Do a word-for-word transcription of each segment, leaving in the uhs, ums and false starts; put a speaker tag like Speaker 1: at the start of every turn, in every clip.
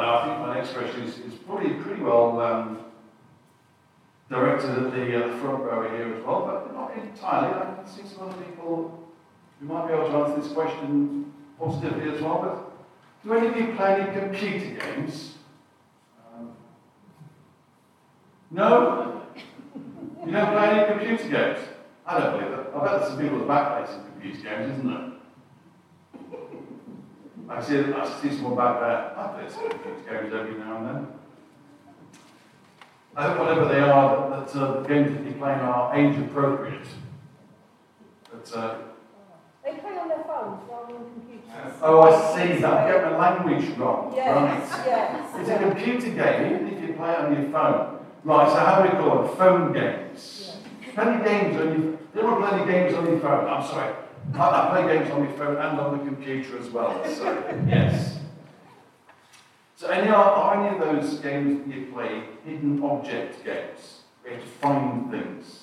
Speaker 1: I think my next question is, is probably pretty well um, directed at the, uh, the front row here as well, but not entirely. I can see some other people who might be able to answer this question positively as well. But do any of you play any computer games? Um, no? You don't play any computer games? I don't believe that. I bet there's some people at the back play some computer games, isn't there? I see, I see someone back there. I play some computer games every now and then. I hope whatever they are, that, that uh, the games that you play are age appropriate. But, uh,
Speaker 2: they play on their phones rather than computers.
Speaker 1: Oh, I see that. I get my language wrong.
Speaker 2: Yes,
Speaker 1: right.
Speaker 2: yes.
Speaker 1: It's a computer game, even if you play it on your phone. Right, so how do we call them? Phone games. Yes. Play games on your phone. They don't play any games on your phone. I'm sorry. I, I play games on my phone and on the computer as well. So, yes. So, any, are, are any of those games that you play hidden object games? Where you have to find things?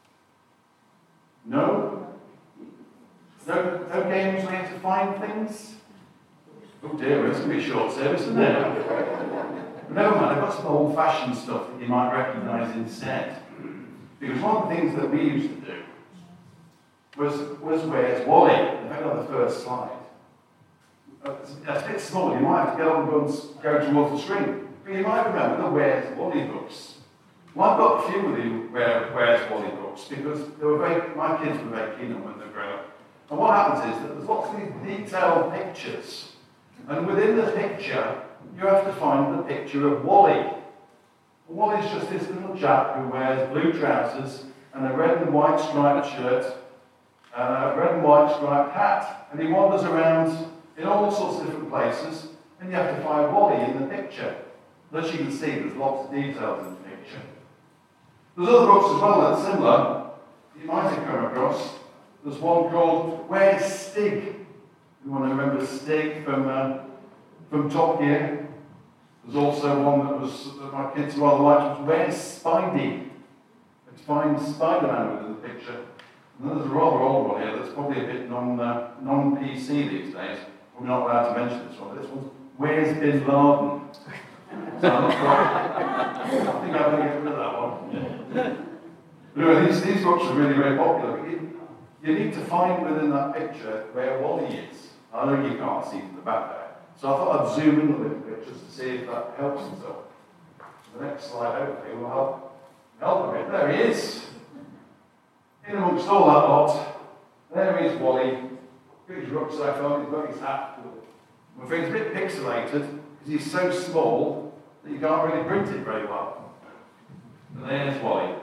Speaker 1: No? No, no games where you have to find things? Oh dear, it's going to be a short service, isn't it? But never mind, I've got some old-fashioned stuff that you might recognise instead. Because one of the things that we used to do was, was Where's Wally? In fact, on the first slide. It's a bit small, you might have to get on and go, and go towards the screen. But you might remember the Where's Wally books. Well, I've got a few of the Where, Where's Wally books because they were very, my kids were very keen on when they were growing up. And what happens is that there's lots of these detailed pictures. And within the picture, you have to find the picture of Wally. Wally's just this little chap who wears blue trousers and a red and white striped shirt and a red and white striped hat. And he wanders around in all sorts of different places, and you have to find Wally in the picture. As you can see, there's lots of details in the picture. There's other books as well that are similar. You might have come across. There's one called Where's Stig? You want to remember Stig from, uh, from Top Gear? There's also one that was that my kids rather liked, was Where's Spidey? To find Spider-Man within the picture. And there's a rather old one here that's probably a bit non, uh, non-P C these days. We're not allowed to mention this one. This one's Where's Bin Laden? So I'm not quite, I think I'm going to get rid of that one. But anyway, these, these books are really very popular. You, you need to find within that picture where Wally is. I know you can't see from the back there. So I thought I'd zoom in a little bit just to see if that helps us all. The next slide, hopefully, will help, help a bit. There he is. In amongst all that lot, there is Wally. Got his rucksack on, he's got his hat. I'm afraid it's a bit pixelated because he's so small that you can't really print it very well. And there's Wally.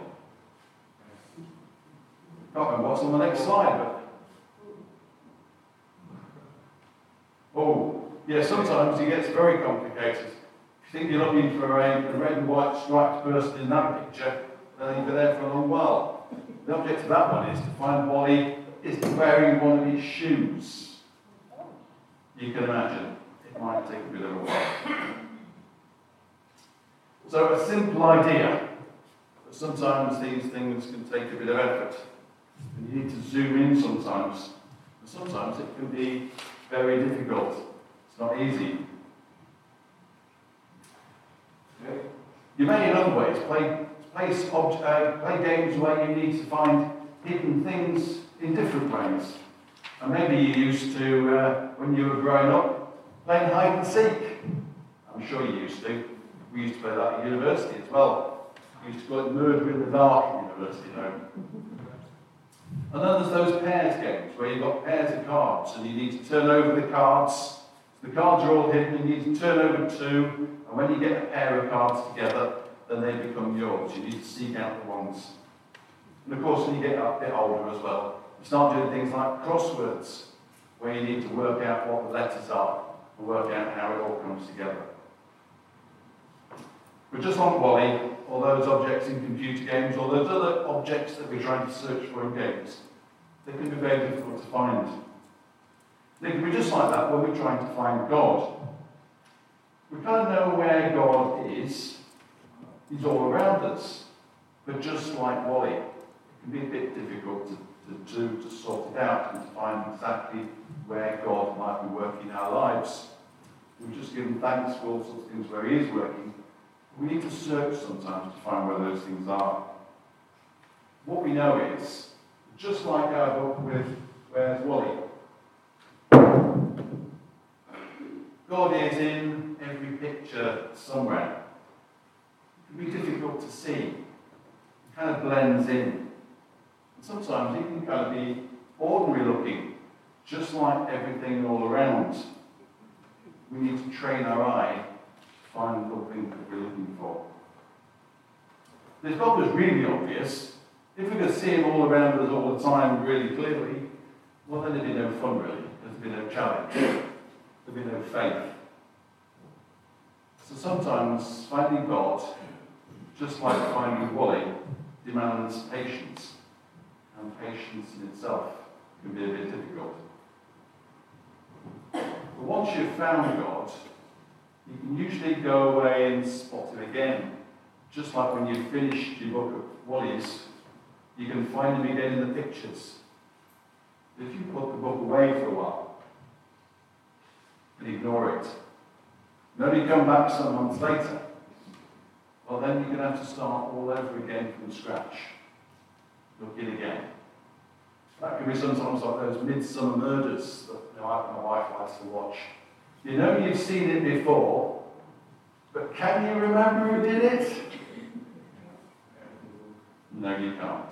Speaker 1: Can't remember what's on the next slide, but. Oh, yeah, sometimes it gets very complicated. If you think you're looking for a, a red and white striped person in that picture, then you'll be there for a long while. The object of that one is to find Wally is wearing one of his shoes. You can imagine, it might take a bit of a while. So a simple idea, but sometimes these things can take a bit of effort. And you need to zoom in sometimes. And sometimes it can be very difficult. It's not easy. Okay. You may in other ways play, play, uh, play games where you need to find hidden things in different ways. And maybe you used to, uh, when you were growing up, playing hide and seek. I'm sure you used to. We used to play that at university as well. We used to call it murder in the dark at university, you know. And then there's those pairs games where you've got pairs of cards and you need to turn over the cards. The cards are all hidden, you need to turn over two, and when you get a pair of cards together, then they become yours. You need to seek out the ones. And of course, when you get a bit older as well, you start doing things like crosswords, where you need to work out what the letters are, and work out how it all comes together. But just like Wally, all those objects in computer games, or those other objects that we're trying to search for in games, they can be very difficult to find. They can be just like that when we're trying to find God. We kind of know where God is. He's all around us. But just like Wally, it can be a bit difficult to, to do, to sort it out and to find exactly where God might be working in our lives. We've just given thanks for all sorts of things where he is working. We need to search sometimes to find where those things are. What we know is, just like our book with Where's Wally? God is in every picture somewhere. It can be difficult to see. It kind of blends in. And sometimes it can kind of be ordinary looking, just like everything all around. We need to train our eye to find the thing that we're looking for. If God was really obvious, if we could see him all around us all the time really clearly, well then there'd be no fun really. There'd be no challenge. There'd be no faith. So sometimes finding God, just like finding Wally, demands patience. And patience in itself can be a bit difficult. But once you've found God, you can usually go away and spot him again. Just like when you've finished your book of Wally's, you can find him again in the pictures. But if you put the book away for a while and ignore it, and only come back some months later, well then you're going to have to start all over again from scratch. Looking again. That can be sometimes like those Midsummer Murders that you know, I, my wife likes to watch. You know you've seen it before, but can you remember who did it? No, you can't.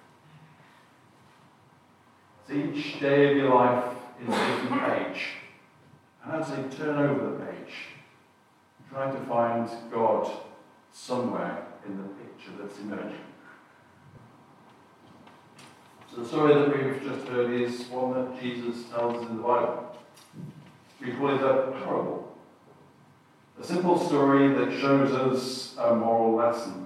Speaker 1: So each day of your life is a different page. And as they turn over the page, try to find God somewhere in the picture that's emerging. So the story that we've just heard is one that Jesus tells in the Bible. We call it a parable. A simple story that shows us a moral lesson.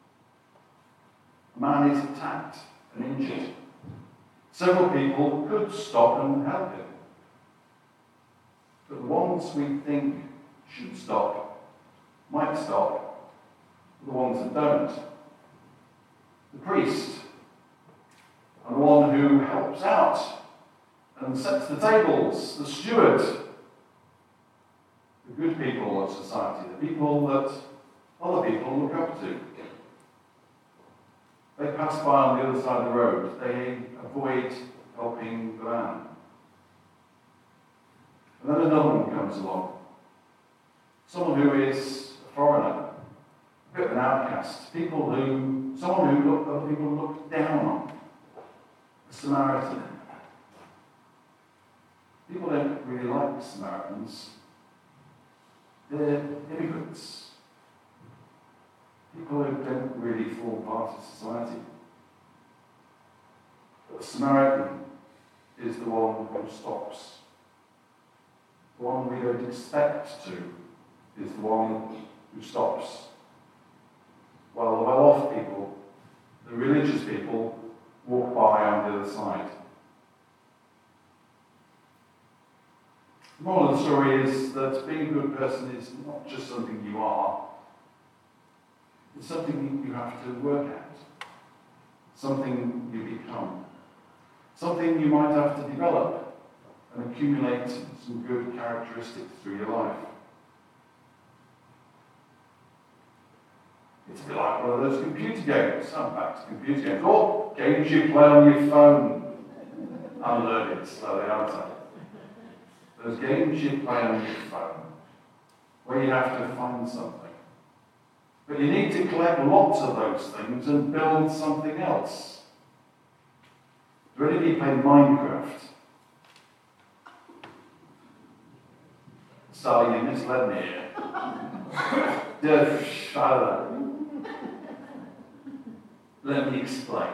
Speaker 1: A man is attacked and injured. Several people could stop and help him. But the ones we think should stop, might stop, the ones that don't. The priest, and the one who helps out and sets the tables, the steward, the good people of society, the people that other people look up to. They pass by on the other side of the road. They avoid helping the man. And then another one comes along. Someone who is a foreigner, a bit of an outcast. People who, someone who look, other people look down on. A Samaritan. People don't really like Samaritans. They're immigrants. People who don't really form part of society. But the Samaritan is the one who stops. The one we don't expect to is the one who stops. While the well-off people, the religious people, walk by on the other side. The moral of the story is that being a good person is not just something you are, it's something you have to work at, something you become, something you might have to develop and accumulate some good characteristics through your life. It's a bit like one of those computer games. I'm back to computer games. Or games you play on your phone. I'm learning slowly, aren't I? Those games you play on your phone, where you have to find something. But you need to collect lots of those things and build something else. Do any of you play Minecraft? Sorry, you misled me here. Just shut up. Let me explain.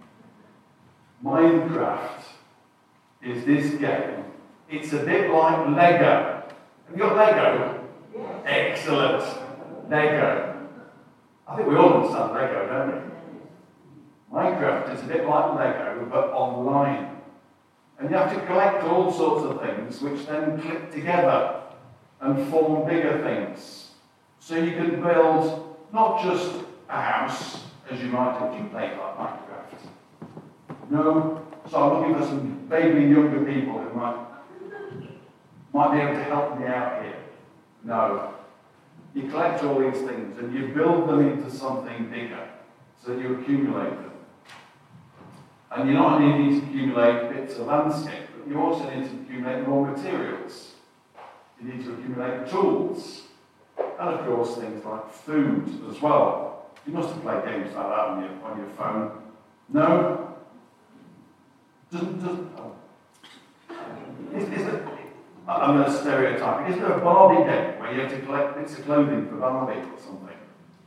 Speaker 1: Minecraft is this game. It's a bit like Lego. Have you got Lego? Yes. Excellent. Lego. I think we all understand Lego, don't we? Minecraft is a bit like Lego, but online. And you have to collect all sorts of things which then click together and form bigger things. So you can build not just a house, as you might if you played like Minecraft. No, so I'm looking for some vaguely younger people who might, might be able to help me out here. No. You collect all these things and you build them into something bigger so that you accumulate them. And you not only need to accumulate bits of landscape, but you also need to accumulate raw materials. You need to accumulate tools. And of course, things like food as well. You must have played games like that on your, on your phone. No? Doesn't, doesn't, oh. Is, is it, I'm going to stereotype. Is there a Barbie game where you have to collect bits of clothing for Barbie or something?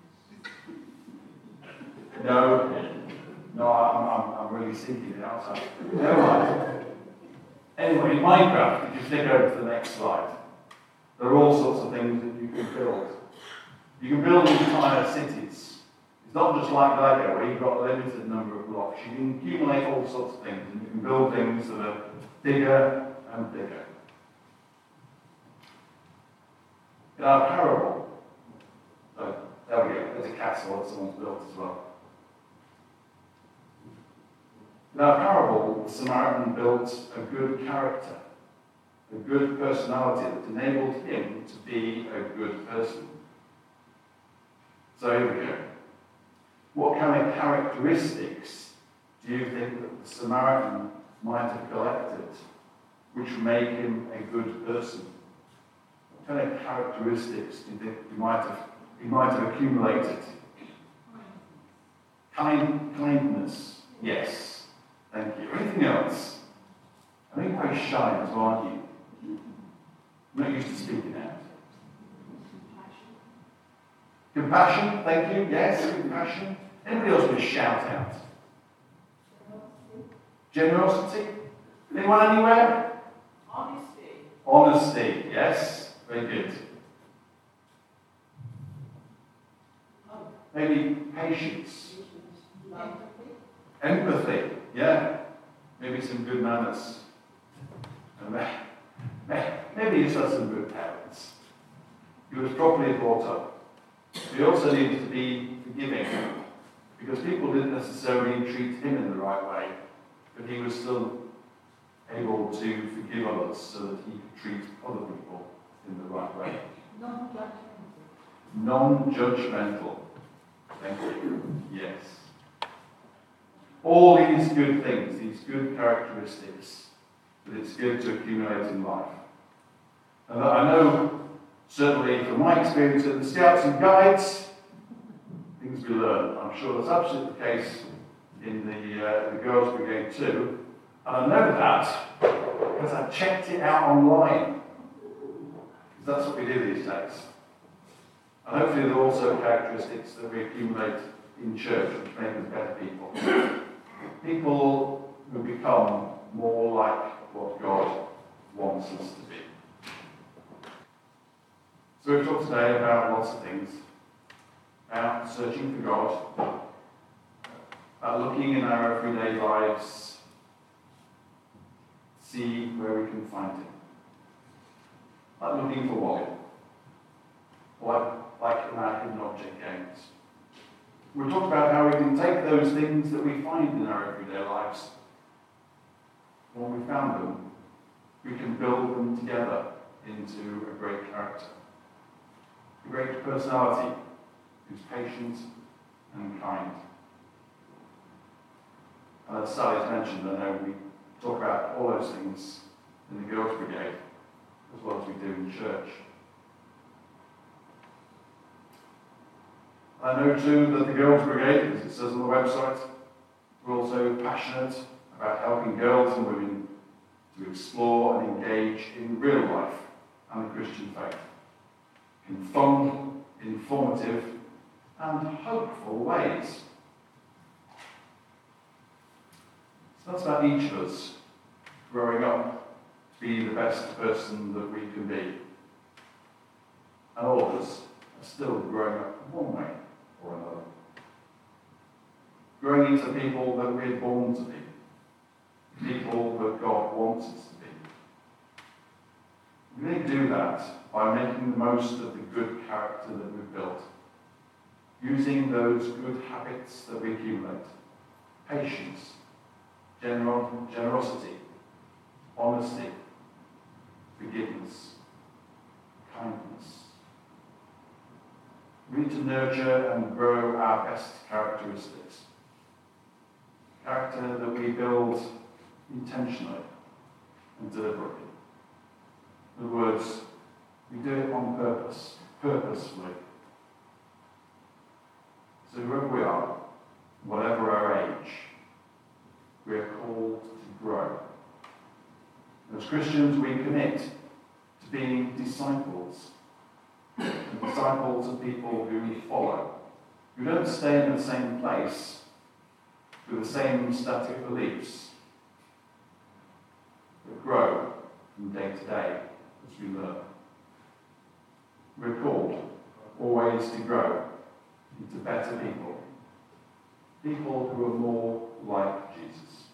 Speaker 1: No. No, I'm, I'm, I'm really seeking it outside. Never mind. Anyway, in Minecraft, if you flick over to the next slide, there are all sorts of things that you can build. You can build entire cities. It's not just like Lego, where you've got a limited number of blocks. You can accumulate all sorts of things, and you can build things that are bigger and bigger. In our parable, so there we go, there's a castle that someone's built as well. In our parable, the Samaritan built a good character, a good personality that enabled him to be a good person. So here we go. What kind of characteristics do you think that the Samaritan might have collected which would make him a good person? What kind of characteristics do you think he might have, he might have accumulated? Kind, kindness, yes. Thank you. Anything else? I think you're very shy as well, aren't you? I'm not used to speaking out. Compassion, thank you. Yes, compassion. Anybody else want to shout out? Generosity. Anyone anywhere?
Speaker 2: Honesty.
Speaker 1: Honesty, yes. Very good. Maybe patience. Empathy, yeah. Maybe some good manners. And maybe he's had some good parents. He was properly brought up. He also needed to be forgiving, because people didn't necessarily treat him in the right way, but he was still able to forgive others so that he could treat other people in the right way.
Speaker 2: Non-judgmental.
Speaker 1: Non-judgmental. Thank you. Yes. All these good things, these good characteristics that it's good to accumulate in life. And I know, certainly from my experience at the Scouts and Guides, things we learn. I'm sure that's absolutely the case in the, uh, the Girls' Brigade too. And I know that because I checked it out online. Because that's what we do these days. And hopefully there are also characteristics that we accumulate in church which make us better people. People who become more like what God wants us to be. So we've talked today about lots of things. About searching for God. About looking in our everyday lives. See where we can find Him. Like looking for Wally. Like, like in our hidden object games. We talked about how we can take those things that we find in our everyday lives. When we found them, we can build them together into a great character. A great personality who's patient and kind. And as Sally's mentioned, I know we talk about all those things in the Girls' Brigade, as well as we do in church. I know too that the Girls' Brigade, as it says on the website, we're also passionate about helping girls and women to explore and engage in real life and the Christian faith in fun, informative, and hopeful ways. So that's about each of us growing up to be the best person that we can be. And all of us are still growing up one way or another. Growing into people that we're born to be. People that God wants us to be. We need to do that by making the most of the good character that we've built. Using those good habits that we accumulate. Patience, gener- generosity, honesty, forgiveness, kindness, We need to nurture and grow our best characteristics. Character that we build intentionally and deliberately. In other words, we do it on purpose, purposefully. So whoever we are, whatever our age, we are called to grow. As Christians, we commit to being disciples. And disciples of people who we follow, who don't stay in the same place with the same static beliefs, but grow from day to day as we learn. We're called always to grow into better people, people who are more like Jesus.